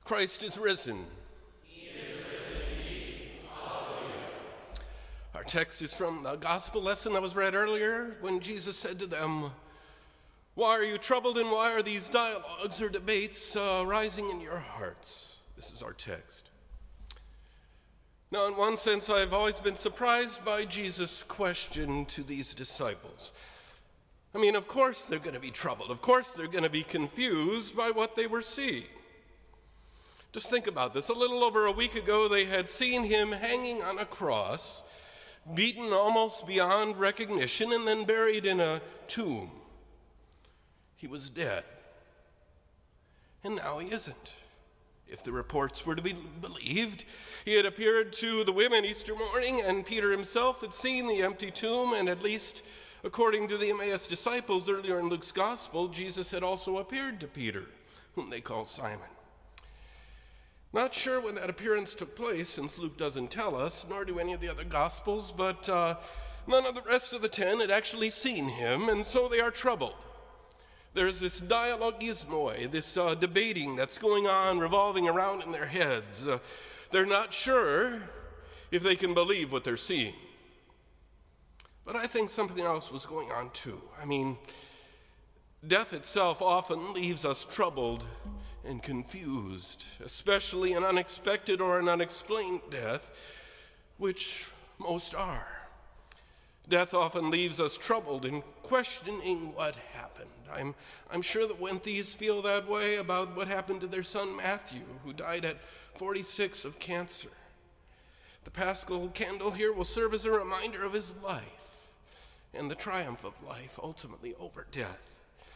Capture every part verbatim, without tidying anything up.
Christ is risen. He is risen indeed. Hallelujah. Our text is from the gospel lesson that was read earlier when Jesus said to them, "Why are you troubled and why are these dialogues or debates uh, rising in your hearts?" This is our text. Now, in one sense, I've always been surprised by Jesus' question to these disciples. I mean, of course they're going to be troubled. Of course they're going to be confused by what they were seeing. Just think about this. A little over a week ago, they had seen him hanging on a cross, beaten almost beyond recognition, and then buried in a tomb. He was dead. And now he isn't. If the reports were to be believed, he had appeared to the women Easter morning, and Peter himself had seen the empty tomb, and at least according to the Emmaus disciples earlier in Luke's gospel, Jesus had also appeared to Peter, whom they call Simon. Not sure when that appearance took place, since Luke doesn't tell us, nor do any of the other gospels, but uh, none of the rest of the ten had actually seen him, and so they are troubled. There's this dialogismoi, this uh, debating that's going on, revolving around in their heads. Uh, they're not sure if they can believe what they're seeing. But I think something else was going on too. I mean, death itself often leaves us troubled and confused, especially an unexpected or an unexplained death, which most are. Death often leaves us troubled and questioning what happened. I'm, I'm sure that Wenthes feel that way about what happened to their son Matthew, who died at forty-six of cancer. The Paschal candle here will serve as a reminder of his life and the triumph of life ultimately over death.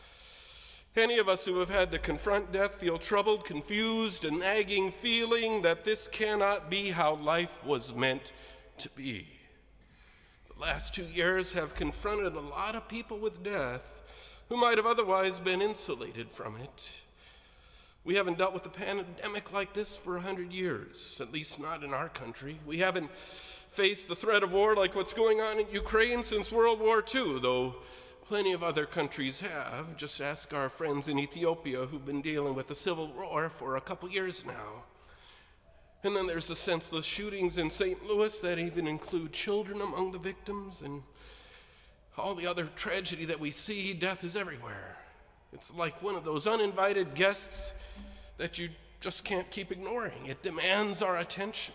Any of us who have had to confront death feel troubled, confused, a nagging feeling that this cannot be how life was meant to be. The last two years have confronted a lot of people with death who might have otherwise been insulated from it. We haven't dealt with a pandemic like this for a hundred years, at least not in our country. We haven't faced the threat of war like what's going on in Ukraine since World War Two, though plenty of other countries have. Just ask our friends in Ethiopia who've been dealing with the civil war for a couple years now. And then there's the senseless shootings in Saint Louis that even include children among the victims, and all the other tragedy that we see. Death is everywhere. It's like one of those uninvited guests that you just can't keep ignoring. It demands our attention.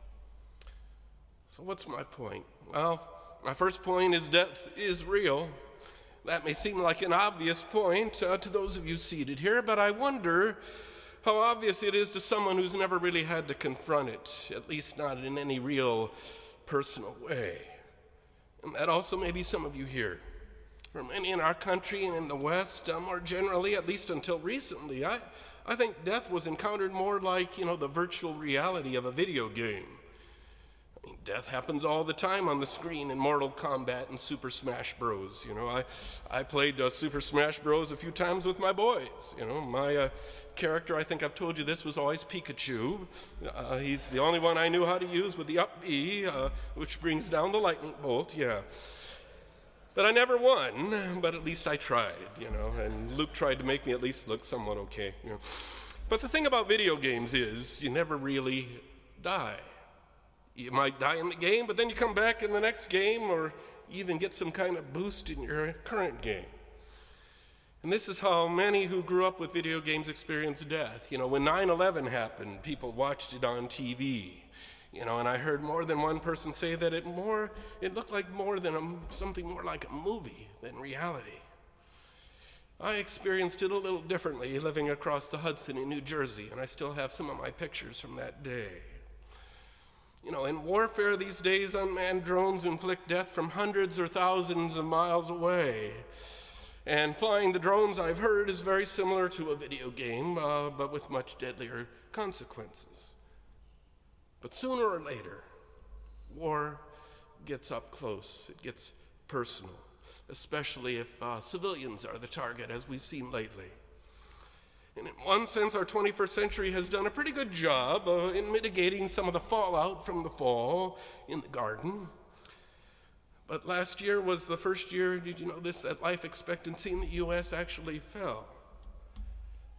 So what's my point? Well, my first point is death is real. That may seem like an obvious point uh, to those of you seated here, but I wonder how obvious it is to someone who's never really had to confront it, at least not in any real personal way. And that also may be some of you here. For many in our country and in the West, uh, more generally, at least until recently, I, I think death was encountered more like, you know, the virtual reality of a video game. I mean, death happens all the time on the screen in Mortal Kombat and Super Smash Bros. You know, I, I played uh, Super Smash Bros. A few times with my boys. You know, my uh, character, I think I've told you this, was always Pikachu. Uh, he's the only one I knew how to use with the up B, uh, which brings down the lightning bolt, yeah. But I never won, but at least I tried, you know, and Luke tried to make me at least look somewhat okay, you know. But the thing about video games is you never really die. You might die in the game, but then you come back in the next game or even get some kind of boost in your current game. And this is how many who grew up with video games experience death. You know, when nine eleven happened, people watched it on T V. You know, and I heard more than one person say that it more it looked like more than a, something more like a movie than reality. I experienced it a little differently living across the Hudson in New Jersey, and I still have some of my pictures from that day. You know, in warfare these days, unmanned drones inflict death from hundreds or thousands of miles away. And flying the drones, I've heard, is very similar to a video game, uh, but with much deadlier consequences. But sooner or later, war gets up close. It gets personal, especially if uh, civilians are the target, as we've seen lately. And in one sense, our twenty-first century has done a pretty good job uh, in mitigating some of the fallout from the fall in the garden. But last year was the first year, did you know this, that life expectancy in the U S actually fell.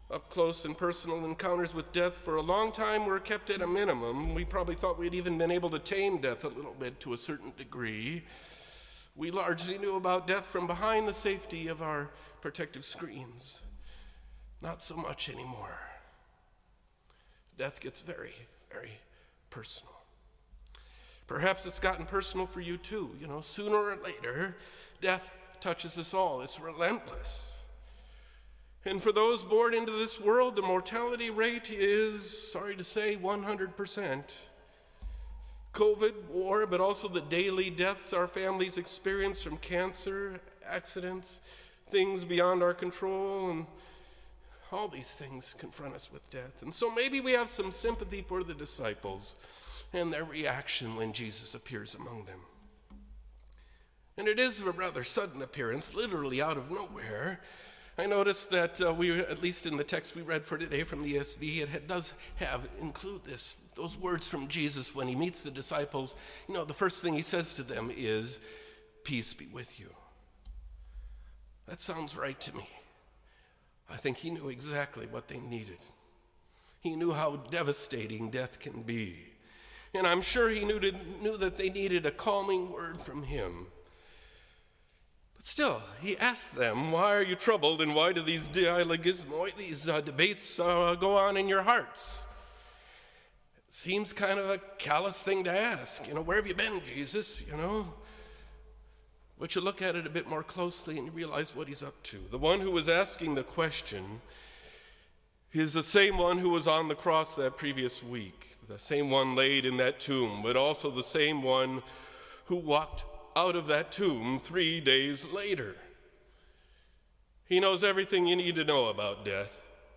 Up-close and personal encounters with death for a long time were kept at a minimum. We probably thought we'd even been able to tame death a little bit to a certain degree. We largely knew about death from behind the safety of our protective screens. Not so much anymore. Death gets very, very personal. Perhaps it's gotten personal for you too. You know, sooner or later, death touches us all. It's relentless. And for those born into this world, the mortality rate is, sorry to say, one hundred percent. COVID, war, but also the daily deaths our families experience from cancer, accidents, things beyond our control, and all these things confront us with death. And so maybe we have some sympathy for the disciples and their reaction when Jesus appears among them. And it is a rather sudden appearance, literally out of nowhere. I noticed that uh, we, at least in the text we read for today from the E S V, it had, does have, include this, those words from Jesus when he meets the disciples. You know, the first thing he says to them is, "Peace be with you." That sounds right to me. I think he knew exactly what they needed. He knew how devastating death can be. And I'm sure he knew, to, knew that they needed a calming word from him. But still, he asked them, "Why are you troubled, and why do these dialogismoi, these uh, debates uh, go on in your hearts?" It seems kind of a callous thing to ask. You know, where have you been, Jesus? You know? But you look at it a bit more closely and you realize what he's up to. The one who was asking the question is the same one who was on the cross that previous week, the same one laid in that tomb, but also the same one who walked out of that tomb three days later. He knows everything you need to know about death,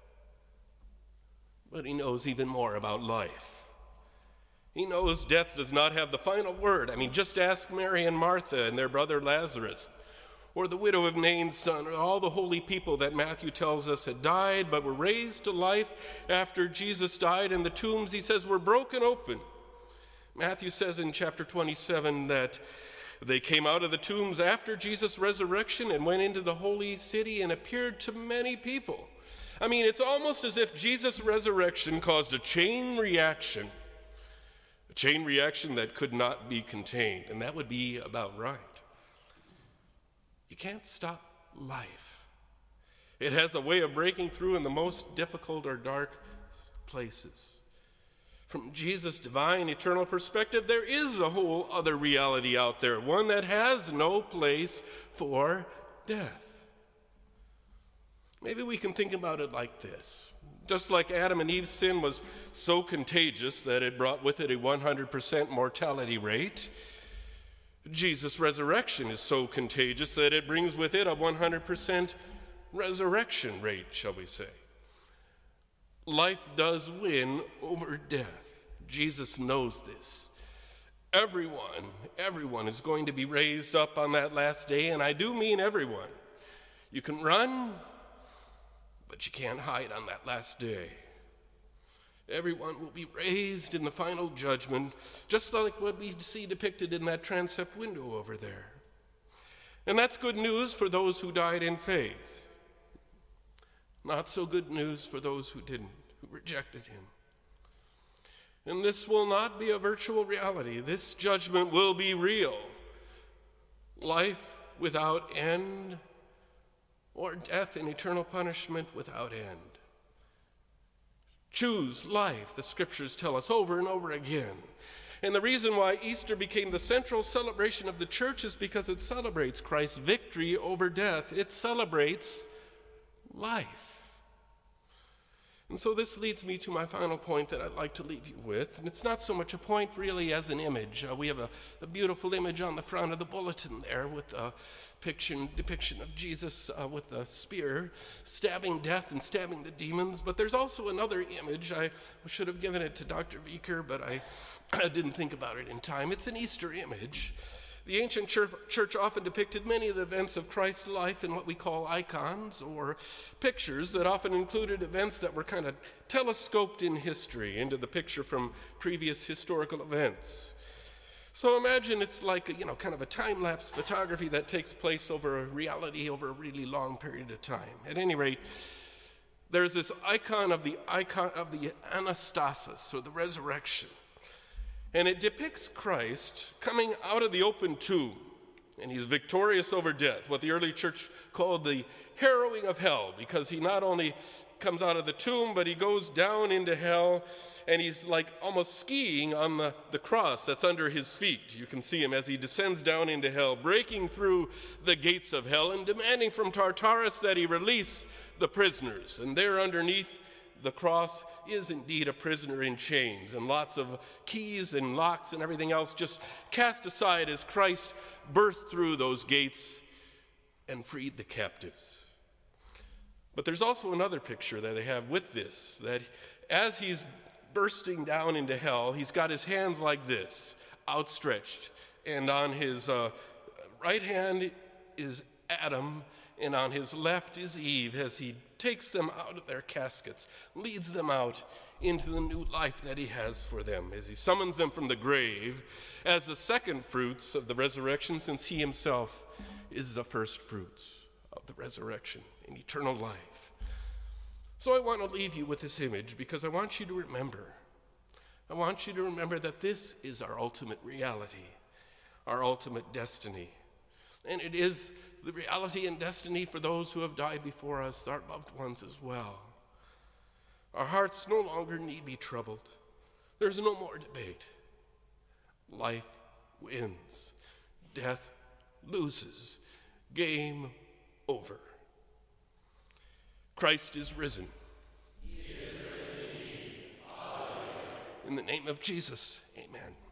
but he knows even more about life. He knows death does not have the final word. I mean, just ask Mary and Martha and their brother Lazarus, or the widow of Nain's son, or all the holy people that Matthew tells us had died but were raised to life after Jesus died, and the tombs, he says, were broken open. Matthew says in chapter twenty-seven that they came out of the tombs after Jesus' resurrection and went into the holy city and appeared to many people. I mean, it's almost as if Jesus' resurrection caused a chain reaction, a chain reaction that could not be contained, and that would be about right. You can't stop life. It has a way of breaking through in the most difficult or dark places. From Jesus' divine eternal perspective, there is a whole other reality out there, one that has no place for death. Maybe we can think about it like this. Just like Adam and Eve's sin was so contagious that it brought with it a one hundred percent mortality rate, Jesus' resurrection is so contagious that it brings with it a one hundred percent resurrection rate, shall we say. Life does win over death. Jesus knows this. Everyone, everyone is going to be raised up on that last day, and I do mean everyone. You can run, but you can't hide on that last day. Everyone will be raised in the final judgment, just like what we see depicted in that transept window over there. And that's good news for those who died in faith. Not so good news for those who didn't, who rejected him. And this will not be a virtual reality. This judgment will be real. Life without end, or death and eternal punishment without end. Choose life, the scriptures tell us over and over again. And the reason why Easter became the central celebration of the church is because it celebrates Christ's victory over death. It celebrates life. And so this leads me to my final point that I'd like to leave you with. And it's not so much a point really as an image. Uh, we have a, a beautiful image on the front of the bulletin there with a depiction, depiction of Jesus uh, with a spear stabbing death and stabbing the demons. But there's also another image. I should have given it to Doctor Vicker, but I, I didn't think about it in time. It's an Easter image. The ancient church often depicted many of the events of Christ's life in what we call icons, or pictures that often included events that were kind of telescoped in history into the picture from previous historical events. So imagine it's like a, you know, kind of a time-lapse photography that takes place over a reality over a really long period of time. At any rate, there's this icon of the icon of the anastasis, or the resurrection. And it depicts Christ coming out of the open tomb, and he's victorious over death, what the early church called the harrowing of hell, because he not only comes out of the tomb, but he goes down into hell, and he's like almost skiing on the, the cross that's under his feet. You can see him as he descends down into hell, breaking through the gates of hell and demanding from Tartarus that he release the prisoners. And there underneath the cross is indeed a prisoner in chains, and lots of keys and locks and everything else just cast aside as Christ burst through those gates and freed the captives. But there's also another picture that they have with this, that as he's bursting down into hell, he's got his hands like this, outstretched, and on his uh, right hand is Adam, and on his left is Eve, as he takes them out of their caskets, leads them out into the new life that he has for them, as he summons them from the grave as the second fruits of the resurrection, since he himself is the first fruits of the resurrection in eternal life. So I want to leave you with this image because I want you to remember. I want you to remember that this is our ultimate reality, our ultimate destiny. And it is the reality and destiny for those who have died before us, our loved ones as well. Our hearts no longer need be troubled. There's no more debate. Life wins. Death loses. Game over. Christ is risen. He is risen indeed. In the name of Jesus, amen.